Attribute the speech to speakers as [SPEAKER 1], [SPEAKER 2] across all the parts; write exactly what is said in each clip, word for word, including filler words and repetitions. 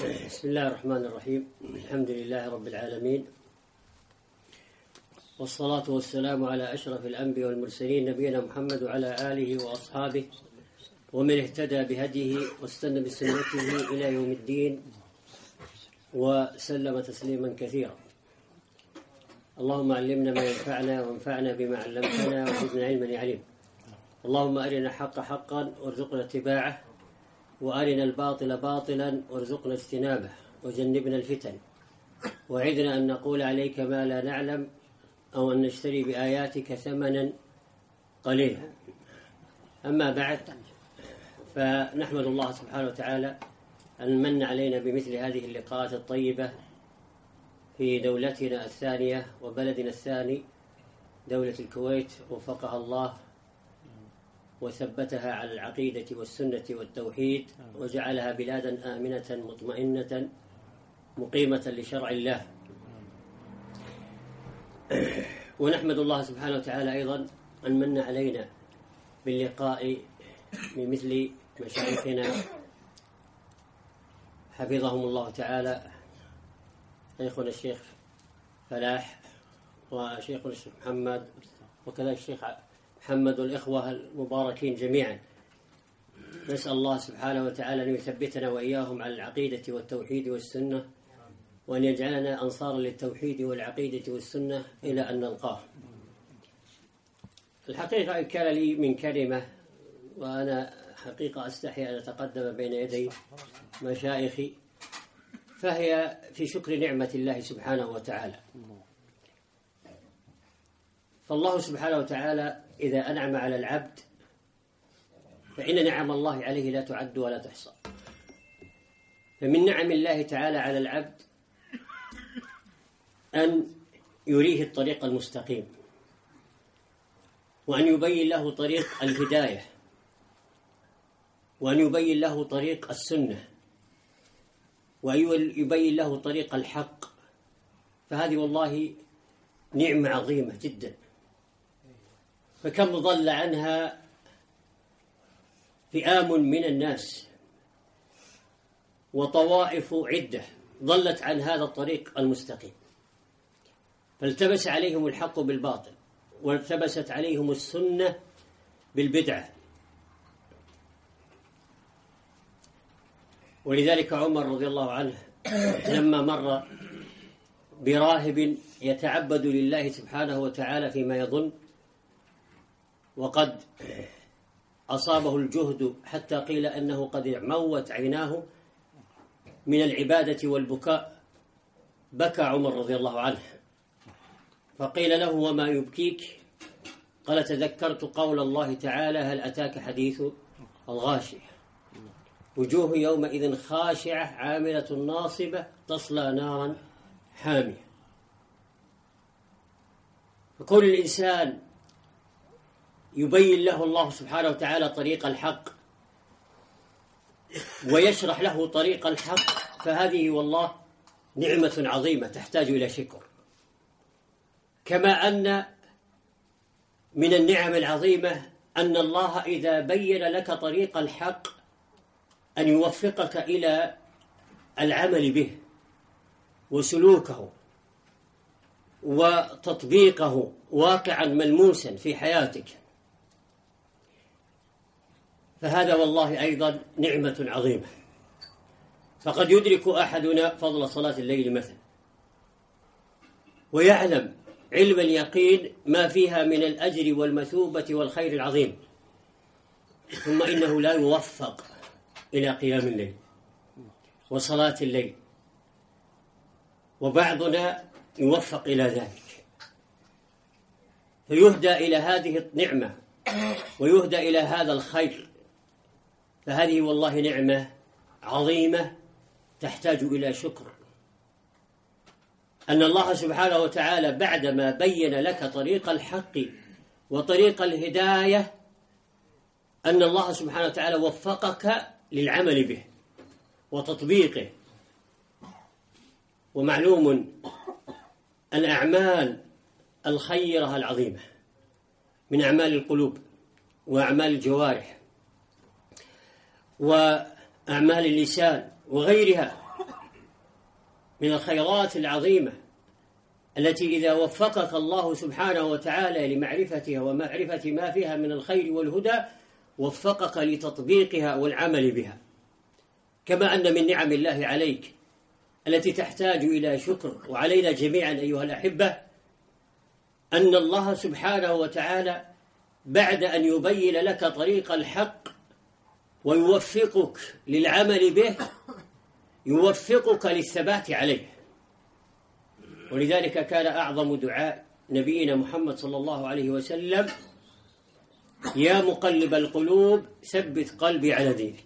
[SPEAKER 1] بسم الله الرحمن الرحيم. الحمد لله رب العالمين، والصلاة والسلام على أشرف الأنبياء والمرسلين نبينا محمد وعلى آله وأصحابه ومن اهتدى بهديه واستنى بسنته إلى يوم الدين وسلم تسليما كثيرا. اللهم علمنا ما ينفعنا وانفعنا بما علمتنا وزدنا علما عليم. اللهم أرنا الحق حقا وارزقنا اتباعه، وأرنا الباطل باطلا وارزقنا اجتنابه، وجنبنا الفتن، وعدنا أن نقول عليك ما لا نعلم أو أن نشتري بآياتك ثمنا قليلا. أما بعد، فنحمد الله سبحانه وتعالى أن من علينا بمثل هذه اللقاءات الطيبة في دولتنا الثانية وبلدنا الثاني دولة الكويت، وفقها الله وثبتها على العقيدة والسنة والتوحيد، وجعلها بلادا آمنة مطمئنة مقيمة لشرع الله. ونحمد الله سبحانه وتعالى أيضا أن من علينا باللقاء بمثل مشايخنا حفظهم الله تعالى، شيخنا الشيخ فلاح وشيخنا الشيخ محمد وكذلك الشيخ محمد والإخوة المباركين جميعا. نسأل الله سبحانه وتعالى أن يثبتنا وإياهم على العقيدة والتوحيد والسنة، وأن يجعلنا أنصارا للتوحيد والعقيدة والسنة إلى أن نلقاه. الحقيقة كان لي من كلمة، وأنا حقيقة أستحي أن أتقدم بين يدي مشايخي، فهي في شكر نعمة الله سبحانه وتعالى. فالله سبحانه وتعالى إذا أنعم على العبد فإن نعم الله عليه لا تعد ولا تحصى. فمن نعم الله تعالى على العبد أن يريه الطريق المستقيم، وأن يبين له طريق الهداية، وأن يبين له طريق السنة، وأن يبين له طريق الحق. فهذه والله نعمة عظيمة جدا، فكم ضل عنها فئام من الناس وطوائف عدة ضلت عن هذا الطريق المستقيم، فالتبس عليهم الحق بالباطل، والتبست عليهم السنة بالبدعة. ولذلك عمر رضي الله عنه لما مر براهب يتعبد لله سبحانه وتعالى فيما يظن، وقد أصابه الجهد حتى قيل أنه قد موت عيناه من العبادة والبكاء، بكى عمر رضي الله عنه، فقيل له: وما يبكيك؟ قال: تذكرت قول الله تعالى: هل أتاك حديث الغاشية، وجوه يومئذ خاشعة عاملة ناصبة تصلى نارا حامية. فكل الإنسان يبين له الله سبحانه وتعالى طريق الحق ويشرح له طريق الحق، فهذه والله نعمة عظيمة تحتاج إلى شكر. كما أن من النعم العظيمة أن الله إذا بين لك طريق الحق أن يوفقك إلى العمل به وسلوكه وتطبيقه واقعا ملموسا في حياتك، فهذا والله أيضا نعمة عظيمة. فقد يدرك أحدنا فضل صلاة الليل مثلا، ويعلم علم اليقين ما فيها من الأجر والمثوبة والخير العظيم، ثم إنه لا يوفق إلى قيام الليل وصلاة الليل، وبعضنا يوفق إلى ذلك، فيهدى إلى هذه النعمة ويهدى إلى هذا الخير. فهذه والله نعمة عظيمة تحتاج إلى شكر، أن الله سبحانه وتعالى بعدما بين لك طريق الحق وطريق الهداية أن الله سبحانه وتعالى وفقك للعمل به وتطبيقه. ومعلوم الأعمال الخيرة العظيمة من أعمال القلوب وأعمال الجوارح وأعمال اللسان وغيرها من الخيرات العظيمة التي إذا وفقك الله سبحانه وتعالى لمعرفتها ومعرفة ما فيها من الخير والهدى وفقك لتطبيقها والعمل بها. كما أن من نعم الله عليك التي تحتاج إلى شكر، وعلينا جميعا أيها الأحبة، أن الله سبحانه وتعالى بعد أن يبين لك طريق الحق ويوفقك للعمل به يوفقك للثبات عليه. ولذلك كان أعظم دعاء نبينا محمد صلى الله عليه وسلم: يا مقلب القلوب ثبت قلبي على دينك.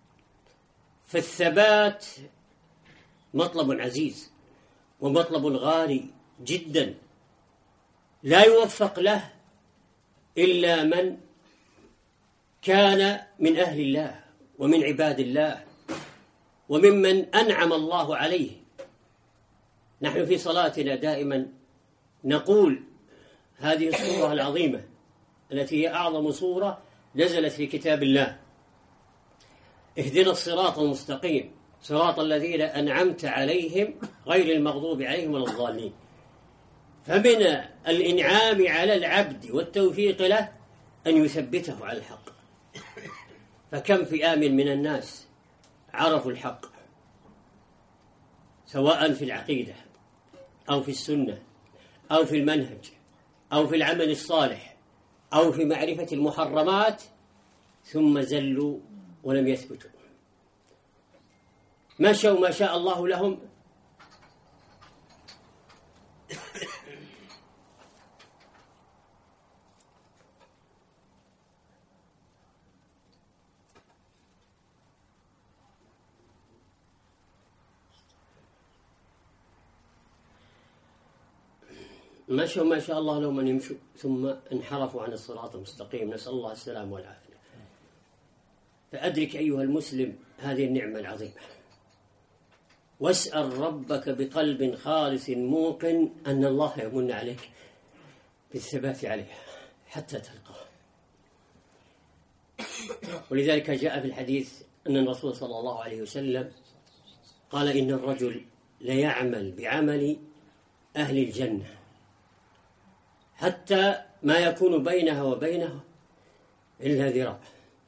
[SPEAKER 1] فالثبات مطلب عزيز ومطلب غالي جدا، لا يوفق له إلا من كان من أهل الله ومن عباد الله وممن أنعم الله عليه. نحن في صلاتنا دائما نقول هذه السورة العظيمة التي هي أعظم سورة نزلت في كتاب الله: اهدنا الصراط المستقيم صراط الذين أنعمت عليهم غير المغضوب عليهم ولا الضالين. فمن الإنعام على العبد والتوفيق له أن يثبته على الحق. فكم فئام من الناس عرفوا الحق سواء في العقيدة أو في السنة أو في المنهج أو في العمل الصالح أو في معرفة المحرمات، ثم زلوا ولم يثبتوا، مشوا ما شاء الله لهم مشوا ما شاء الله لهم أن يمشوا ثم انحرفوا عن الصراط المستقيم، نسأل الله السلام والعافية. فأدرك أيها المسلم هذه النعمة العظيمة، واسأل ربك بقلب خالص موقن أن الله يمن عليك بالثبات عليها حتى تلقاه. ولذلك جاء في الحديث أن الرسول صلى الله عليه وسلم قال: إن الرجل ليعمل بعمل أهل الجنة حتى ما يكون بينها وبينه إلا ذراع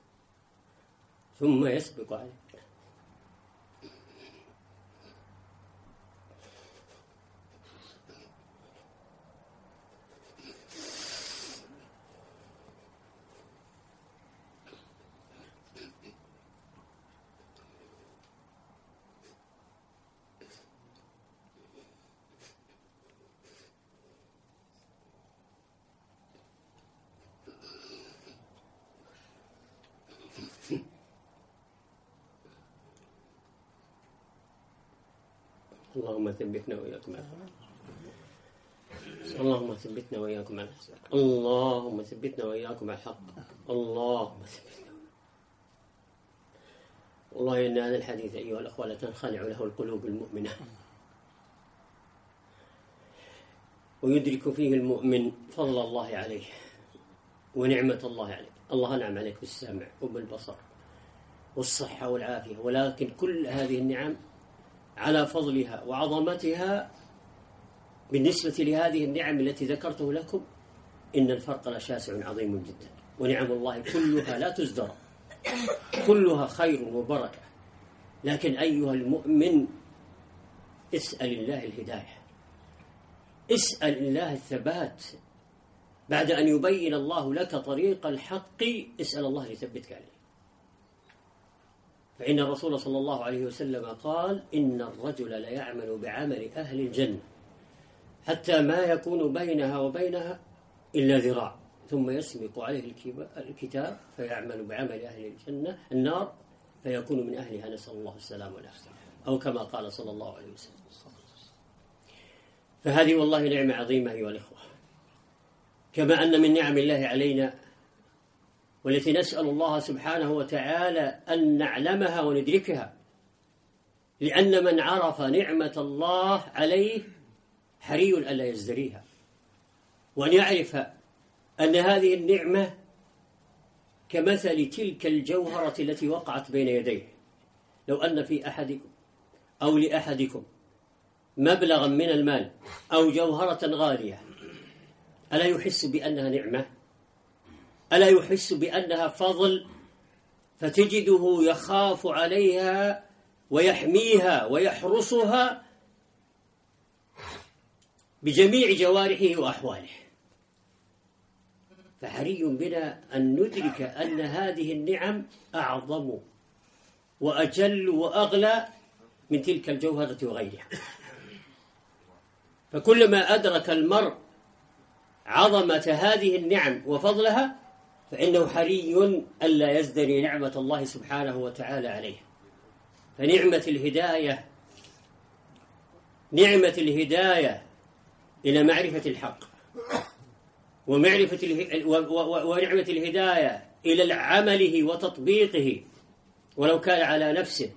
[SPEAKER 1] ثم يسبق عليه. اللهم ثبتنا وإياكم على الحق. اللهم ثبتنا وإياكم على الحق. اللهم ثبتنا وإياكم على الحق. اللهم ثبتنا. والله إن هذا الحديث أيها الأخوة لتنخلع له القلوب المؤمنة، ويدرك فيه المؤمن فضل الله عليه ونعمة الله عليه. الله أنعم عليك بالسمع وبالبصر والصحة والعافية، ولكن كل هذه النعم على فضلها وعظمتها بالنسبة لهذه النعم التي ذكرته لكم إن الفرق لشاسع عظيم جدا. ونعم الله كلها لا تزدر، كلها خير وبركة، لكن أيها المؤمن اسأل الله الهداية، اسأل الله الثبات. بعد أن يبين الله لك طريق الحق اسأل الله ليثبتك عليه. فإن الرسول صلى الله عليه وسلم قال: إن الرجل ليعمل بعمل أهل الجنة حتى ما يكون بينها وبينها إلا ذراع ثم يسبق عليه الكتاب فيعمل بعمل أهل الجنة النار فيكون من أهلها، نسأل الله السلام والعافية، أو كما قال صلى الله عليه وسلم. فهذه والله نعمة عظيمة أيها الإخوة، كما أن من نعم الله علينا والتي نسأل الله سبحانه وتعالى أن نعلمها وندركها، لأن من عرف نعمة الله عليه حري ألا يزدريها، وأن يعرف أن هذه النعمة كمثل تلك الجوهرة التي وقعت بين يديه. لو أن في أحدكم أو لأحدكم مبلغا من المال أو جوهرة غالية، ألا يحس بأنها نعمة؟ ألا يحس بأنها فضل؟ فتجده يخاف عليها ويحميها ويحرسها بجميع جوارحه وأحواله. فحري بنا أن ندرك أن هذه النعم أعظم وأجل وأغلى من تلك الجوهرة وغيرها. فكلما أدرك المرء عظمة هذه النعم وفضلها فإنه حري ألا يزدري نعمة الله سبحانه وتعالى عليه. فنعمة الهداية نعمة الهداية إلى معرفة الحق، ومعرفة اله... ونعمة الهداية إلى عمله وتطبيقه ولو كان على نفسه،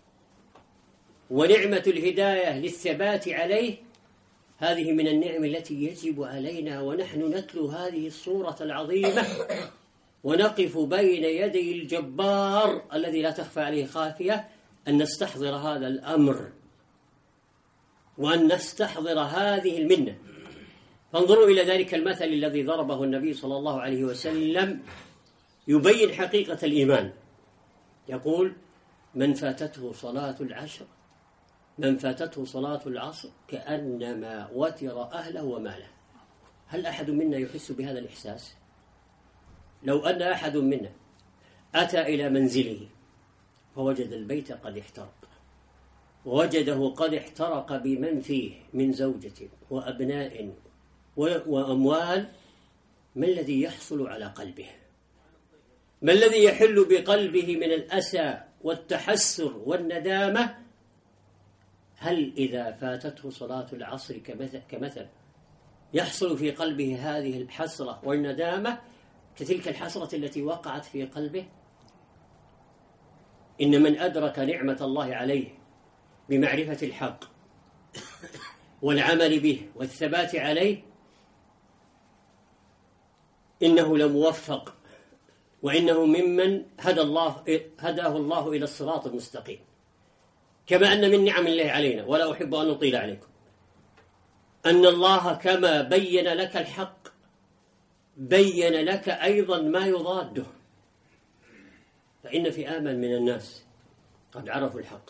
[SPEAKER 1] ونعمة الهداية للثبات عليه، هذه من النعم التي يجب علينا ونحن نتلو هذه الصورة العظيمة ونقف بين يدي الجبار الذي لا تخفى عليه خافية أن نستحضر هذا الأمر وأن نستحضر هذه المنة. فانظروا إلى ذلك المثل الذي ضربه النبي صلى الله عليه وسلم يبين حقيقة الإيمان. يقول: من فاتته صلاة العشر من فاتته صلاة العصر كأنما وتر أهله وماله. هل أحد منا يحس بهذا الإحساس؟ لو أن أحد منا أتى إلى منزله فوجد البيت قد احترق، ووجده قد احترق بمن فيه من زوجة وأبناء وأموال، ما الذي يحصل على قلبه؟ ما الذي يحل بقلبه من الأسى والتحسر والندامة؟ هل إذا فاتته صلاة العصر كمثل, كمثل يحصل في قلبه هذه الحسرة والندامة كتلك الحسرة التي وقعت في قلبه؟ إن من أدرك نعمة الله عليه بمعرفة الحق والعمل به والثبات عليه إنه لموفق، وإنه ممن هدى الله هداه الله إلى الصراط المستقيم. كما أن من نعم الله علينا، ولا أحب أن أطيل عليكم، أن الله كما بين لك الحق بين لك أيضا ما يضاده. فإن في آمن من الناس قد عرفوا الحق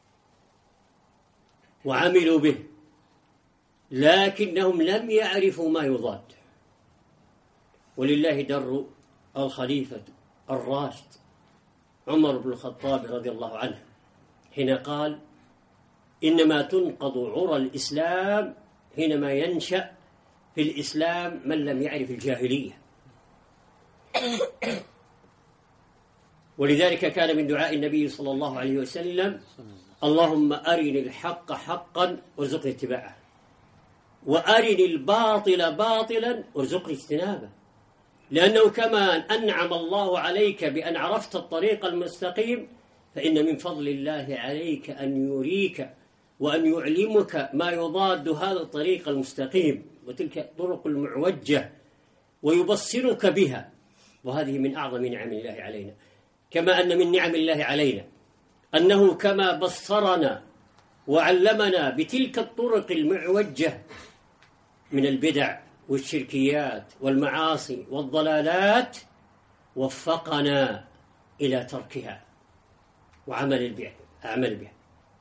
[SPEAKER 1] وعملوا به، لكنهم لم يعرفوا ما يضاد. ولله در الخليفة الراشد عمر بن الخطاب رضي الله عنه حين قال: إنما تنقض عرى الإسلام حينما ينشأ في الإسلام من لم يعرف الجاهلية. ولذلك كان من دعاء النبي صلى الله عليه وسلم: اللهم أرني الحق حقا وارزقني اتباعه، وأرني الباطل باطلا وارزقني اجتنابه. لأنه كما أنعم الله عليك بأن عرفت الطريق المستقيم، فإن من فضل الله عليك أن يريك وأن يعلمك ما يضاد هذا الطريق المستقيم وتلك الطرق المعوجة ويبصرك بها. وهذه من أعظم نعم الله علينا. كما أن من نعم الله علينا أنه كما بصرنا وعلمنا بتلك الطرق المعوجة من البدع والشركيات والمعاصي والضلالات، وفقنا إلى تركها وعمل بها أعمل بها.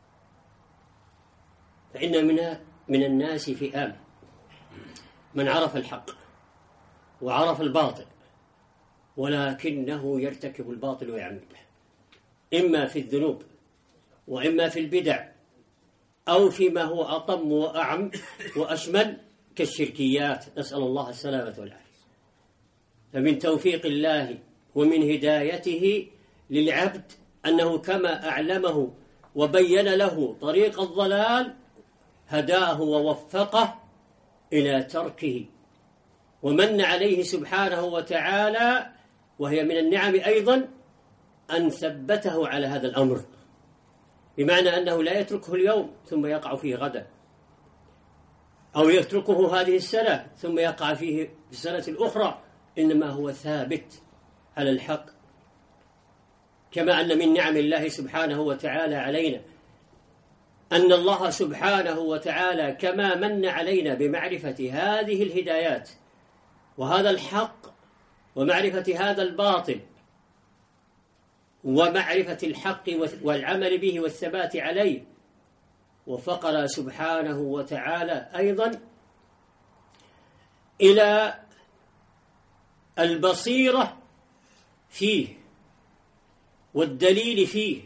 [SPEAKER 1] فإن من من الناس فئام من عرف الحق وعرف الباطل، ولكنه يرتكب الباطل ويعمل به، إما في الذنوب وإما في البدع، أو فيما هو أطم وأعم وأشمل كالشركيات، نسأل الله السلامة والعافية. فمن توفيق الله ومن هدايته للعبد أنه كما أعلمه وبين له طريق الضلال هداه ووفقه إلى تركه، ومن عليه سبحانه وتعالى، وهي من النعم أيضا أن ثبته على هذا الأمر، بمعنى أنه لا يتركه اليوم ثم يقع فيه غدا، أو يتركه هذه السنة ثم يقع فيه في السنة الأخرى، إنما هو ثابت على الحق. كما أن من نعم الله سبحانه وتعالى علينا أن الله سبحانه وتعالى كما من علينا بمعرفة هذه الهدايات وهذا الحق ومعرفة هذا الباطل ومعرفة الحق والعمل به والثبات عليه، وفقنا سبحانه وتعالى أيضا إلى البصيرة فيه والدليل فيه،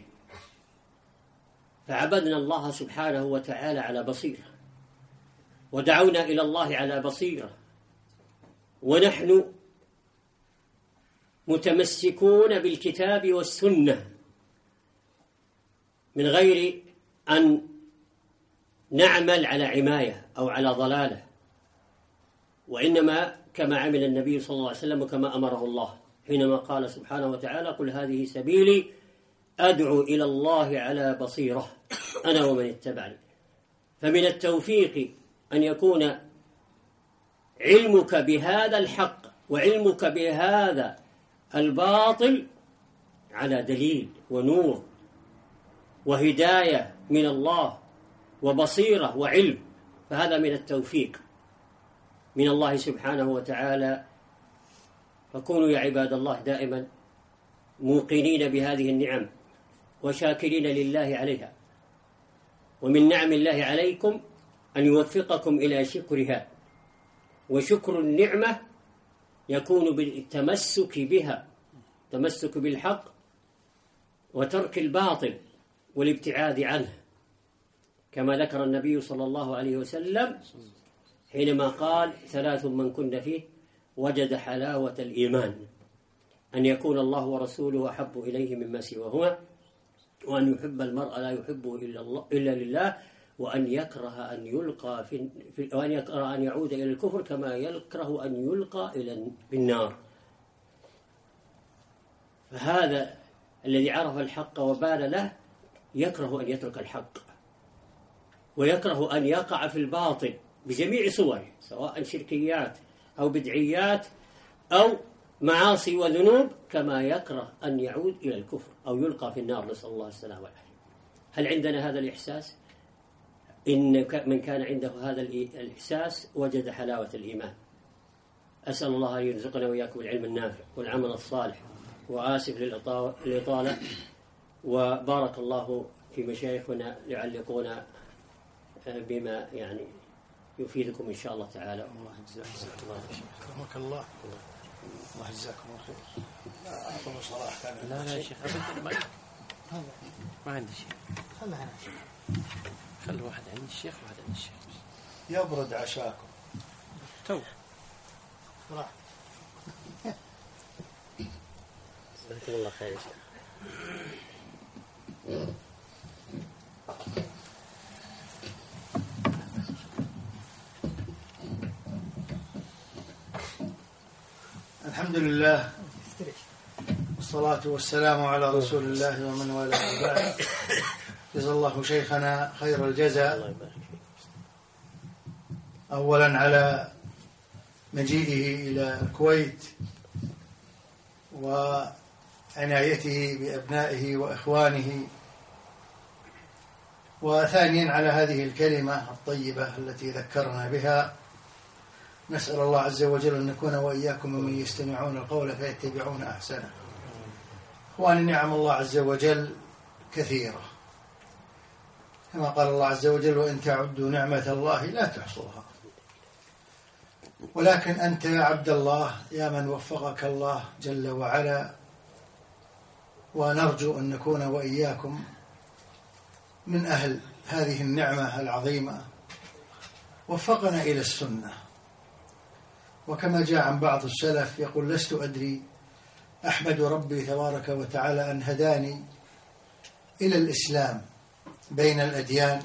[SPEAKER 1] فعبدنا الله سبحانه وتعالى على بصيرة ودعونا إلى الله على بصيرة، ونحن متمسكون بالكتاب والسنة من غير أن نعمل على عماية أو على ضلالة، وإنما كما عمل النبي صلى الله عليه وسلم وكما أمره الله حينما قال سبحانه وتعالى: قل هذه سبيلي أدعو إلى الله على بصيرة أنا ومن اتبعني. فمن التوفيق أن يكون علمك بهذا الحق وعلمك بهذا الباطل على دليل ونور وهداية من الله وبصيرة وعلم، فهذا من التوفيق من الله سبحانه وتعالى. فكونوا يا عباد الله دائما موقنين بهذه النعم وشاكرين لله عليها، ومن نعم الله عليكم أن يوفقكم إلى شكرها، وشكر النعمة يكون بالتمسك بها، تمسك بالحق وترك الباطل والابتعاد عنه، كما ذكر النبي صلى الله عليه وسلم حينما قال: ثلاث من كن فيه وجد حلاوة الإيمان، أن يكون الله ورسوله أحب إليه مما سواهما، وأن يحب المرء لا يحبه إلا الله إلا لله، وأن يكره أن يلقى في, في وأن يكره أن يعود إلى الكفر كما يكره أن يلقى إلى النار. فهذا الذي عرف الحق وبال له يكره أن يترك الحق، ويكره أن يقع في الباطل بجميع صوره، سواء شركيات أو بدعيات أو معاصي وذنوب، كما يكره أن يعود إلى الكفر أو يلقى في النار، نسأل الله السلامة والعافية. هل عندنا هذا الإحساس؟ إن من كان عنده هذا الإحساس وجد حلاوة الإيمان. أسأل الله أن يرزقنا وإياكم العلم النافع والعمل الصالح، وآسف للإطالة، وبارك الله في مشايخنا ليعلقونا بما يعني يفيدكم إن شاء الله تعالى.
[SPEAKER 2] الله يجزاك الله خير. كرمك الله. الله يجزاكم الله خير. لا أعطوا صراحة كان
[SPEAKER 3] لا لا يا شيخ أبدا ما ما عندي شيء.
[SPEAKER 2] خلها هنا.
[SPEAKER 3] خلي واحد عند الشيخ وواحد عند الشيخ.
[SPEAKER 2] يبرد عشاكم.
[SPEAKER 3] تو.
[SPEAKER 2] راح.
[SPEAKER 1] جزاكم الله خير يا شيخ.
[SPEAKER 2] الحمد لله والصلاة والسلام على رسول الله ومن والاه بعد. جزا الله شيخنا خير الجزاء أولا على مجيئه إلى الكويت وعنايته بأبنائه وإخوانه، وثانيا على هذه الكلمة الطيبة التي ذكرنا بها. نسأل الله عز وجل أن نكون وإياكم ممن يستمعون القول فيتبعون أحسنه. إخواني، نعم الله عز وجل كثيرة، كما قال الله عز وجل: وإن تعدوا نعمة الله لا تحصوها. ولكن أنت يا عبد الله، يا من وفقك الله جل وعلا، ونرجو أن نكون وإياكم من أهل هذه النعمة العظيمة، وفقنا إلى السنة. وكما جاء عن بعض السلف يقول: لست أدري أحمد ربي تبارك وتعالى أن هداني إلى الإسلام بين الأديان،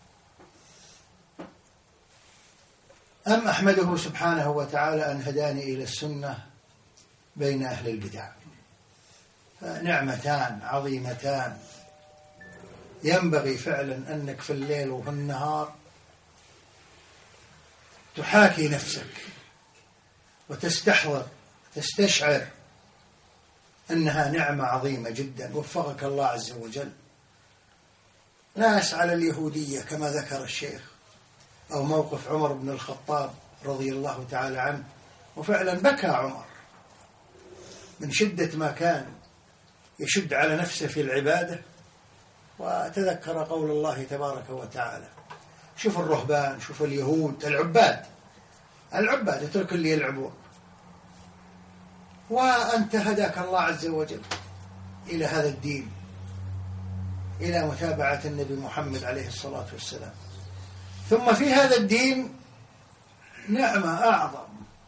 [SPEAKER 2] أم أحمده سبحانه وتعالى أن هداني إلى السنة بين أهل البدع. فنعمتان عظيمتان ينبغي فعلا أنك في الليل وفي النهار تحاكي نفسك وتستحضر تستشعر أنها نعمة عظيمة جدا وفقك الله عز وجل. ناس على اليهودية كما ذكر الشيخ، أو موقف عمر بن الخطاب رضي الله تعالى عنه، وفعلا بكى عمر من شدة ما كان يشد على نفسه في العبادة، وتذكر قول الله تبارك وتعالى. شوف الرهبان، شوف اليهود العباد العباد اترك اللي يلعبون، وأنت هداك الله عز وجل إلى هذا الدين، إلى متابعة النبي محمد عليه الصلاة والسلام. ثم في هذا الدين نعمة أعظم.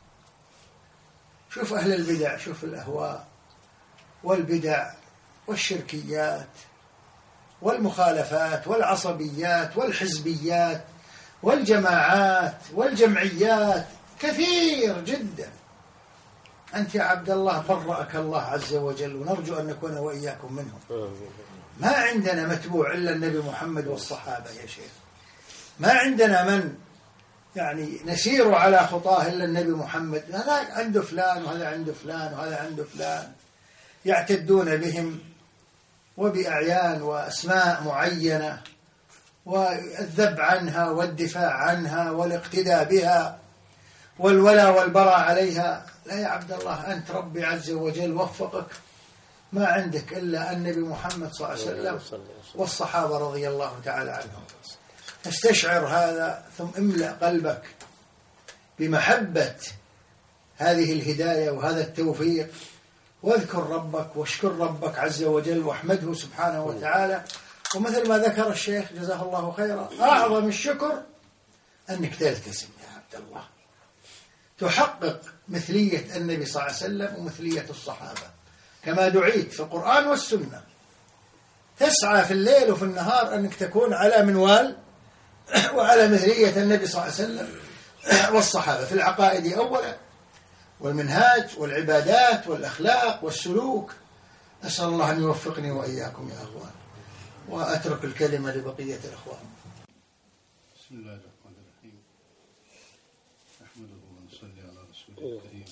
[SPEAKER 2] شوف أهل البدع، شوف الأهواء والبدع والشركيات والمخالفات والعصبيات والحزبيات والجماعات والجمعيات، كثير جدا. أنت يا عبد الله برأك الله عز وجل، ونرجو أن نكون وإياكم منهم. ما عندنا متبوع إلا النبي محمد والصحابة يا شيخ، ما عندنا من يعني نسير على خطاه إلا النبي محمد. هذا عنده فلان وهذا عنده فلان وهذا عنده فلان، يعتدون بهم وبأعيان وأسماء معينة، والذب عنها والدفاع عنها والاقتداء بها والولاء والبراء عليها. لا يا عبد الله، أنت ربي عز وجل وفقك، ما عندك إلا النبي محمد صلى الله عليه وسلم والصحابة رضي الله تعالى عنهم. استشعر هذا، ثم املأ قلبك بمحبة هذه الهداية وهذا التوفيق، واذكر ربك واشكر ربك عز وجل واحمده سبحانه وتعالى. ومثل ما ذكر الشيخ جزاه الله خيرا، أعظم الشكر أنك تلتزم يا عبد الله، تحقق مثلية النبي صلى الله عليه وسلم ومثلية الصحابة كما دعيت في القرآن والسنة. تسعى في الليل وفي النهار أنك تكون على منوال وعلى مثلية النبي صلى الله عليه وسلم والصحابة في العقائد أولا، والمنهاج والعبادات والأخلاق والسلوك. أسأل الله أن يوفقني وإياكم يا أخوان، وأترك الكلمة لبقية الأخوان.
[SPEAKER 4] بسم الله الرحمن الرحيم. أحمده ونصلي على رسوله الكريم.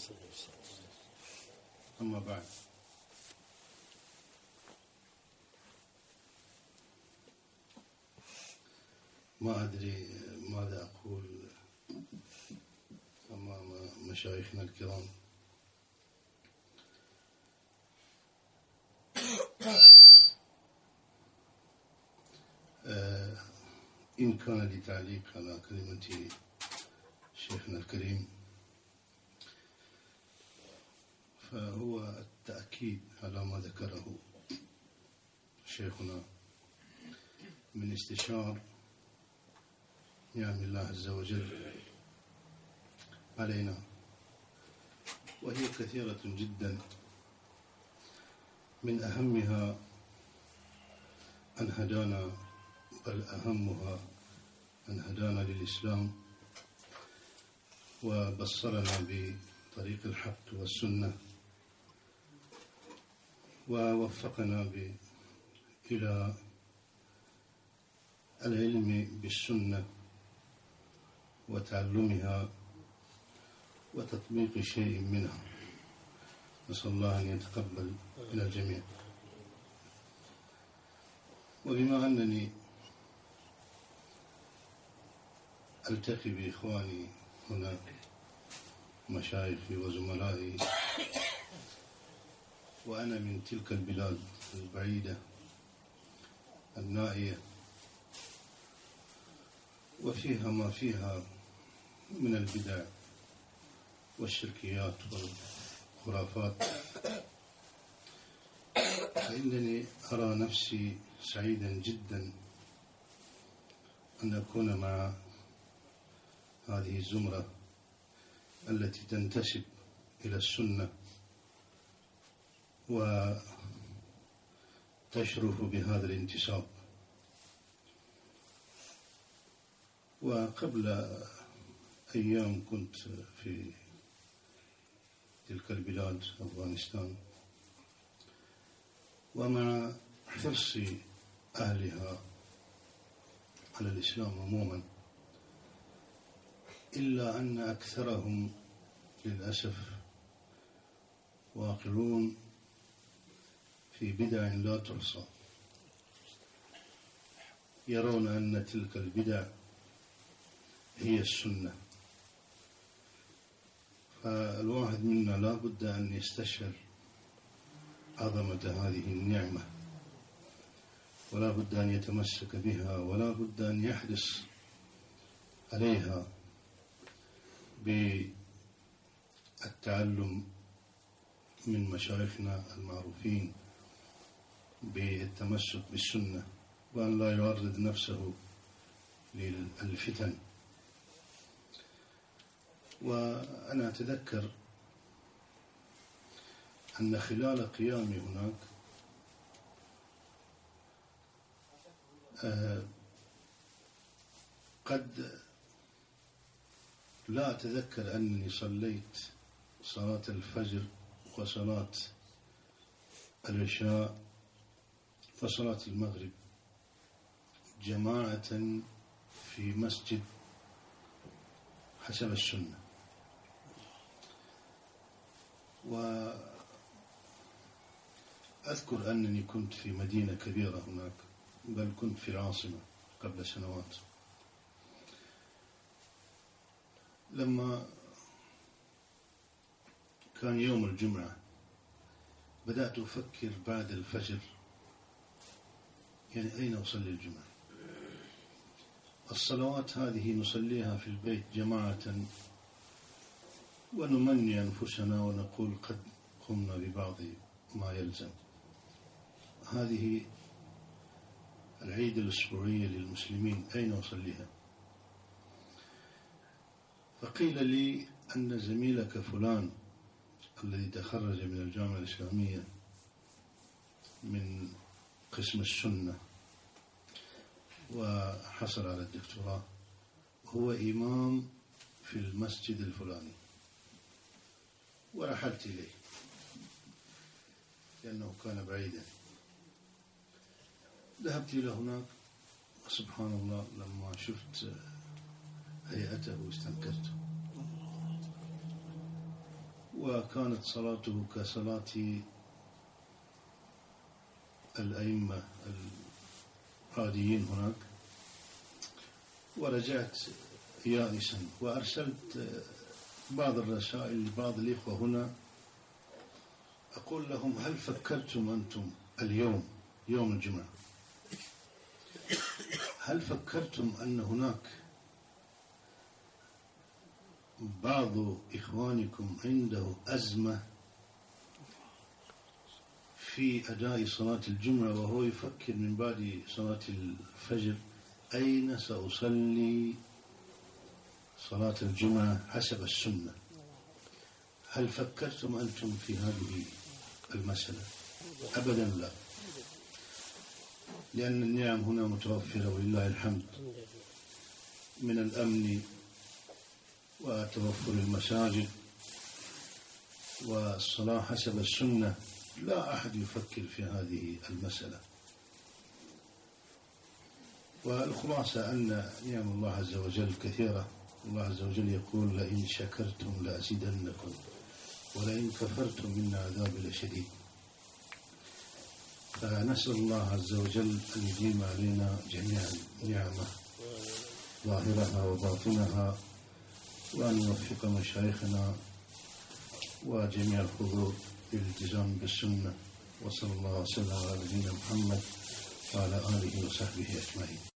[SPEAKER 4] أما بعد، ما أدري ماذا أقول أمام مشايخنا الكرام. إن كان لي تعليق على كلمة شيخنا الكريم، فهو التأكيد على ما ذكره شيخنا من استشعار نعم الله عز وجل علينا، وهي كثيرة جدا. من أهمها أن هدانا، بل أهمها أن هدانا للإسلام وبصرنا بطريق الحق والسنة، ووفقنا إلى العلم بالسنة وتعلمها وتطبيق شيء منها. نسأل الله أن يتقبل من الجميع. وبما أنني ألتقي بإخواني هنا، مشايخي وزملائي، وأنا من تلك البلاد البعيدة النائية وفيها ما فيها من البدع والشركيات والخرافات، فإنني أرى نفسي سعيدا جدا أن أكون مع هذه الزمرة التي تنتسب إلى السنة وتشرف بهذا الانتساب. وقبل أيام كنت في تلك البلاد أفغانستان، ومع حرص أهلها على الإسلام عموما، إلا أن أكثرهم للأسف واقعون في بدع لا تحصى. يرون أن تلك البدع هي السنة. فالواحد منا لا بد أن يستشعر عظمة هذه النعمة، ولا بد أن يتمسك بها، ولا بد أن يحرص عليها بالتعلم من مشايخنا المعروفين بالتمسك بالسنة، وأن لا يعرض نفسه للفتن. وأنا أتذكر أن خلال قيامي هناك آه قد لا أتذكر أنني صليت صلاة الفجر وصلاة العشاء وصلاة المغرب جماعة في مسجد حسب السنة. وأذكر أنني كنت في مدينة كبيرة هناك، بل كنت في العاصمة قبل سنوات. لما كان يوم الجمعة بدأت أفكر بعد الفجر، يعني أين أصلي الجمعة؟ الصلوات هذه نصليها في البيت جماعة ونمني أنفسنا ونقول قد قمنا ببعض ما يلزم. هذه العيد الأسبوعية للمسلمين أين أصليها؟ فقيل لي أن زميلك فلان الذي تخرج من الجامعة الإسلامية من قسم السنة وحصل على الدكتوراه هو إمام في المسجد الفلاني. ورحلت إليه لأنه كان بعيدا. ذهبت إلى هناك، وسبحان الله لما شفت هيئته استنكرته. وكانت صلاته كصلاة الأئمة العاديين هناك. ورجعت يائسا وأرسلت بعض الرسائل لبعض الإخوة هنا أقول لهم: هل فكرتم أنتم اليوم يوم الجمعة، هل فكرتم أن هناك بعض إخوانكم عنده أزمة في أداء صلاة الجمعة، وهو يفكر من بعد صلاة الفجر أين سأصلي صلاة الجمعة حسب السنة؟ هل فكرتم أنتم في هذه المسألة؟ أبدا لا، لأن النعم هنا متوفرة ولله الحمد، من الأمن وتوفر المساجد والصلاة حسب السنة. لا أحد يفكر في هذه المسألة. والخلاصة أن نعم الله عز وجل كثيرة. الله عز وجل يقول: لئن شكرتم لأزيدنكم ولئن كفرتم إن عذابي لشديد. فنسأل الله عز وجل أن يديم علينا جميعا نعمة ظاهرها وباطنها، وأن يوفق مشايخنا وجميع الحضور للالتزام بالسنة. وصلى الله وسلم على نبينا محمد وعلى آله وصحبه أجمعين.